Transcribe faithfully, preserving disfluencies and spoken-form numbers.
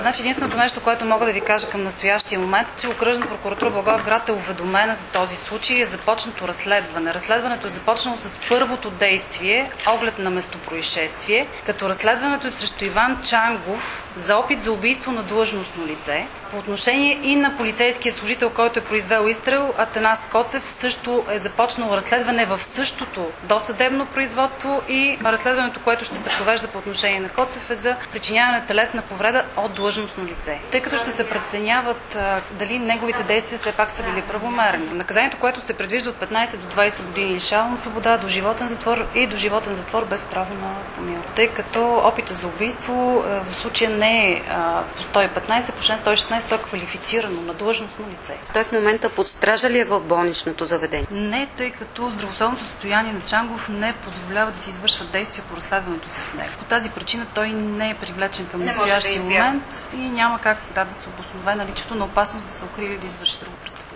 Значи единственото нещо, което мога да ви кажа към настоящия момент е, че Окръжна прокуратура Благоевград е уведомена за този случай и е започнато разследване. Разследването е започнало с първото действие, оглед на местопроизшествие, като разследването е срещу Иван Чангов за опит за убийство на длъжностно лице. По отношение и на полицейския служител, който е произвел изстрел, Атанас Коцев, също е започнало разследване в същото досъдебно производство и разследването, което ще се провежда по отношение на Коцев, е за причиняване на телесна повреда от длъжностно лице. Тъй като ще се преценяват а, дали неговите действия все пак са били правомерни. Наказанието, което се предвижда от петнайсет до двайсет години лишаване от свобода, до животен затвор и до животен затвор без право на помилване. Тъй като опита за убийство а, в случая не е а, по сто и петнайсет, по член сто и шестнайсет, то е квалифицирано на длъжностно лице. Той в момента под стража ли е в болничното заведение? Не, тъй като здравословното състояние на Чангов не позволява да се извършват действия по разследването с него. По тази причина той не е привлечен към настоящия момент и няма как да, да се обоснове наличието на опасност да се укрие или да извърши друго престъпление.